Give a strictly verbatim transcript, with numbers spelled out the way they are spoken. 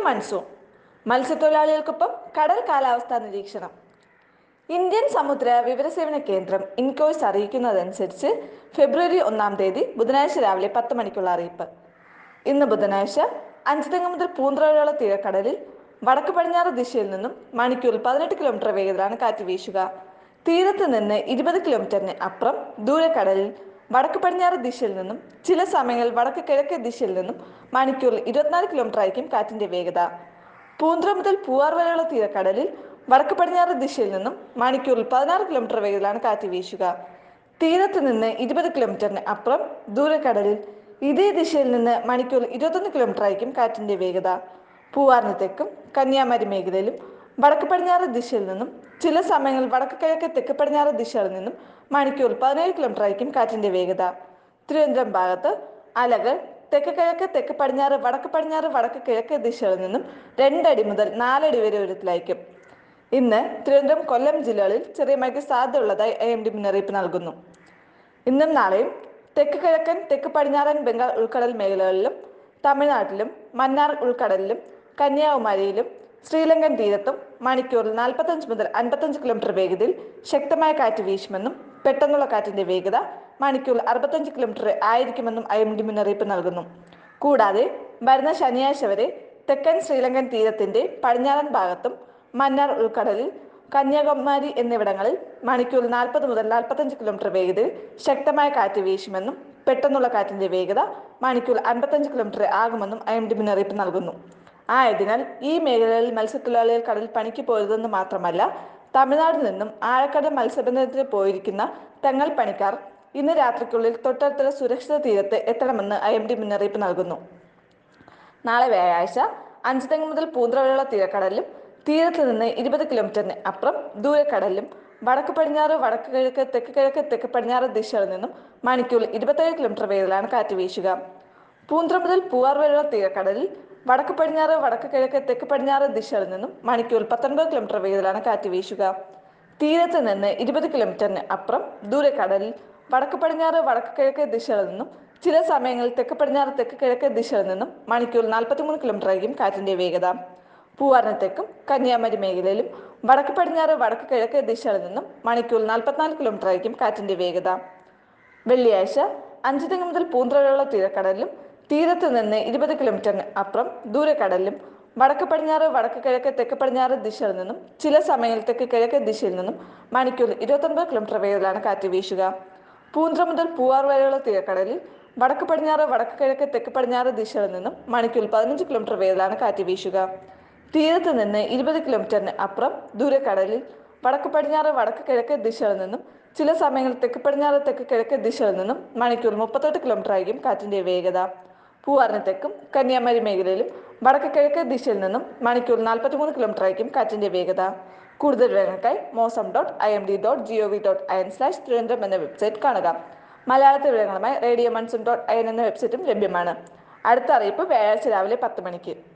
Monsoon മത്സ്യത്തൊഴിലാളികൾക്കൊപ്പം കടൽ കാലാവസ്ഥാ നിരീക്ഷണം. ഇന്ത്യൻ സമുദ്ര വിവരസേവന കേന്ദ്രം ഇൻകോയ്സ് അറിയിക്കുന്നതനുസരിച്ച് ഫെബ്രുവരി ഒന്നാം തീയതി ബുധനാഴ്ച രാവിലെ പത്ത് മണിക്കുള്ള അറിയിപ്പ്. ഇന്ന് ബുധനാഴ്ച അഞ്ചുതെങ്ങ് മുതൽ പൂന്തുറ വരെയുള്ള തീരക്കടലിൽ വടക്ക് പടിഞ്ഞാറ് ദിശയിൽ നിന്നും മണിക്കൂറിൽ പതിനെട്ട് കിലോമീറ്റർ വേഗത്തിലാണ് കാറ്റ് വീശുക. തീരത്ത് നിന്ന് ഇരുപത് കിലോമീറ്ററിന് അപ്പുറം ദൂരക്കടലിൽ വടക്ക് പടിഞ്ഞാറ് ദിശയിൽ നിന്നും ചില സമയങ്ങളിൽ വടക്ക് കിഴക്കേ ദിശയിൽ നിന്നും മണിക്കൂറിൽ ഇരുപത്തിനാല് കിലോമീറ്റർ ആയിരിക്കും കാറ്റിന്റെ വേഗത. പൂന്തുറ മുതൽ പൂവാർ വരെയുള്ള തീരക്കടലിൽ വടക്ക് പടിഞ്ഞാറ് ദിശയിൽ നിന്നും മണിക്കൂറിൽ പതിനാറ് കിലോമീറ്റർ വേഗത്തിലാണ് കാറ്റ് വീശുക. തീരത്ത് നിന്ന് ഇരുപത് കിലോമീറ്ററിന് അപ്പുറം ദൂരക്കടലിൽ ഇതേ ദിശയിൽ നിന്ന് മണിക്കൂറിൽ ഇരുപത്തൊന്ന് കിലോമീറ്റർ ആയിരിക്കും കാറ്റിന്റെ വേഗത. പൂവാറിന് തെക്കും കന്യാകുമാരി മേഖലയിലും വടക്ക് പടിഞ്ഞാറ് ദിശയിൽ നിന്നും ചില സമയങ്ങളിൽ വടക്ക് കിഴക്ക് തെക്ക് പടിഞ്ഞാറ് ദിശകളിൽ നിന്നും മണിക്കൂറിൽ പതിനേഴ് കിലോമീറ്റർ ആയിരിക്കും കാറ്റിന്റെ വേഗത. തിരുവനന്തപുരം ഭാഗത്ത് അലകൾ തെക്ക് കിഴക്ക് തെക്ക് പടിഞ്ഞാറ് വടക്ക് പടിഞ്ഞാറ് വടക്ക് കിഴക്ക് ദിശകളിൽ നിന്നും രണ്ടടി മുതൽ നാലടി വരെ ഉയരത്തിലായിരിക്കും. ഇന്ന് തിരുവനന്തപുരം കൊല്ലം ജില്ലകളിൽ ചെറിയ മഴയ്ക്ക് സാധ്യതയുള്ളതായി ഐ എം ഡി മുന്നറിയിപ്പ് നൽകുന്നു. ഇന്നും നാളെയും തെക്ക് കിഴക്കൻ തെക്ക് പടിഞ്ഞാറൻ ബംഗാൾ ഉൾക്കടൽ മേഖലകളിലും തമിഴ്നാട്ടിലും മന്നാർ ഉൾക്കടലിലും കന്യാകുമാരിയിലും ശ്രീലങ്കൻ തീരത്തും മണിക്കൂറിൽ നാൽപ്പത്തഞ്ച് മുതൽ അൻപത്തഞ്ച് കിലോമീറ്റർ വേഗതയിൽ ശക്തമായ കാറ്റ് വീശുമെന്നും പെട്ടെന്നുള്ള കാറ്റിന്റെ വേഗത മണിക്കൂറിൽ അറുപത്തഞ്ച് കിലോമീറ്റർ ആയിരിക്കുമെന്നും ഐ എം ഡി മുന്നറിയിപ്പ് നൽകുന്നു. കൂടാതെ വരുന്ന ശനിയാഴ്ച വരെ തെക്കൻ ശ്രീലങ്കൻ തീരത്തിന്റെ പടിഞ്ഞാറൻ ഭാഗത്തും മന്നാർ ഉൾക്കടലിൽ കന്യാകുമാരി എന്നിവിടങ്ങളിൽ മണിക്കൂറിൽ നാൽപ്പത് മുതൽ നാൽപ്പത്തഞ്ച് കിലോമീറ്റർ വേഗതയിൽ ശക്തമായ കാറ്റ് വീശുമെന്നും പെട്ടെന്നുള്ള കാറ്റിന്റെ വേഗത മണിക്കൂറിൽ അൻപത്തഞ്ച് കിലോമീറ്റർ ആകുമെന്നും ഐ എം ഡി മുന്നറിയിപ്പ് നൽകുന്നു. ആയതിനാൽ ഈ മേഖലകളിൽ മത്സ്യത്തൊഴിലാളികൾ കടലിൽ പണിക്ക് പോയതെന്ന് മാത്രമല്ല, തമിഴ്നാട്ടിൽ നിന്നും ആഴക്കടൽ മത്സ്യബന്ധനത്തിന് പോയിരിക്കുന്ന തങ്ങൾ പണിക്കാർ ഇന്ന് രാത്രിക്കുള്ളിൽ തൊട്ടടുത്തുള്ള സുരക്ഷിത തീരത്ത് എത്തണമെന്ന് ഐ എം ഡി മുന്നറിയിപ്പ് നൽകുന്നു. നാളെ വ്യാഴാഴ്ച അഞ്ചുതെങ്ങ് മുതൽ പൂന്തുറ വരെയുള്ള തീരക്കടലിലും തീരത്ത് നിന്ന് ഇരുപത് കിലോമീറ്ററിന് അപ്പുറം ദൂരക്കടലിലും വടക്ക് പടിഞ്ഞാറ് വടക്ക് കിഴക്ക് തെക്ക് കിഴക്ക് തെക്ക് പടിഞ്ഞാറ് ദിശകളിൽ നിന്നും മണിക്കൂറിൽ ഇരുപത്തേഴ് കിലോമീറ്റർ വേഗത്തിലാണ് കാറ്റ് വീശുക. പൂന്തുറ മുതൽ പൂവാർ വരെയുള്ള തീരക്കടലിൽ വടക്ക് പടിഞ്ഞാറ് വടക്ക് കിഴക്ക് തെക്ക് പടിഞ്ഞാറ് ദിശകളിൽ നിന്നും മണിക്കൂറിൽ പത്തൊൻപത് കിലോമീറ്റർ വേഗത്തിലാണ് കാറ്റ് വീശുക. തീരത്ത് നിന്ന് ഇരുപത് കിലോമീറ്ററിന് അപ്പുറം ദൂരക്കടലിൽ വടക്ക് പടിഞ്ഞാറ് വടക്ക് കിഴക്ക് ദിശകളിൽ നിന്നും ചില സമയങ്ങളിൽ തെക്ക് പടിഞ്ഞാറ് തെക്ക് കിഴക്ക് ദിശകളിൽ നിന്നും മണിക്കൂറിൽ നാൽപ്പത്തിമൂന്ന് കിലോമീറ്റർ ആയിരിക്കും കാറ്റിന്റെ വേഗത. പൂവാറിന് തെക്കും കന്യാകുമാരി മേഖലയിലും വടക്ക് പടിഞ്ഞാറ് വടക്ക് കിഴക്ക് ദിശകളിൽ നിന്നും മണിക്കൂറിൽ നാൽപ്പത്തിനാല് കിലോമീറ്റർ ആയിരിക്കും കാറ്റിന്റെ വേഗത. വെള്ളിയാഴ്ച അഞ്ചുതെങ്ങ് മുതൽ പൂന്തുറ വരെയുള്ള തീരക്കടലിലും തീരത്ത് നിന്ന് ഇരുപത് കിലോമീറ്ററിന് അപ്പുറം ദൂരക്കടലിലും വടക്ക് പടിഞ്ഞാറ് വടക്ക് കിഴക്ക് തെക്ക് പടിഞ്ഞാറ് ദിശയിൽ നിന്നും ചില സമയങ്ങളിൽ തെക്ക് കിഴക്ക് ദിശയിൽ നിന്നും മണിക്കൂറിൽ ഇരുപത്തൊൻപത് കിലോമീറ്റർ വേഗത്തിലാണ് കാറ്റ് വീശുക. പൂന്തുറ മുതൽ പൂവാർ വരെയുള്ള തീരക്കടലിൽ വടക്ക് പടിഞ്ഞാറ് വടക്ക് കിഴക്ക് തെക്ക് പടിഞ്ഞാറ് ദിശയിൽ നിന്നും മണിക്കൂറിൽ പതിനഞ്ച് കിലോമീറ്റർ വേഗത്തിലാണ് കാറ്റ് വീശുക. തീരത്ത് നിന്ന് ഇരുപത് കിലോമീറ്ററിന് അപ്പുറം ദൂരക്കടലിൽ വടക്ക് പടിഞ്ഞാറ് വടക്ക് കിഴക്ക് ദിശയിൽ നിന്നും ചില സമയങ്ങളിൽ തെക്ക് പടിഞ്ഞാറ് തെക്ക് കിഴക്ക് ദിശയിൽ നിന്നും മണിക്കൂറിൽ മുപ്പത്തെട്ട് കിലോമീറ്റർ ആയിരിക്കും കാറ്റിന്റെ വേഗത. പൂവാറിന് തെക്കും കന്യാകുമാരി മേഖലയിലും വടക്ക് കിഴക്ക് ദിശയിൽ നിന്നും മണിക്കൂറിൽ നാൽപ്പത്തിമൂന്ന് കിലോമീറ്റർ ആയിരിക്കും കാറ്റിന്റെ വേഗത. കൂടുതൽ വിവരങ്ങൾക്കായി mausam dot I M D dot G O V dot I N slash Thiruvananthapuram എന്ന വെബ്സൈറ്റ് കാണുക. മലയാളത്തിൽ വിവരങ്ങളുമായി radio monsoon dot I N എന്ന വെബ്സൈറ്റും ലഭ്യമാണ്. അടുത്ത അറിയിപ്പ് വ്യാഴാഴ്ച രാവിലെ പത്ത് മണിക്ക്.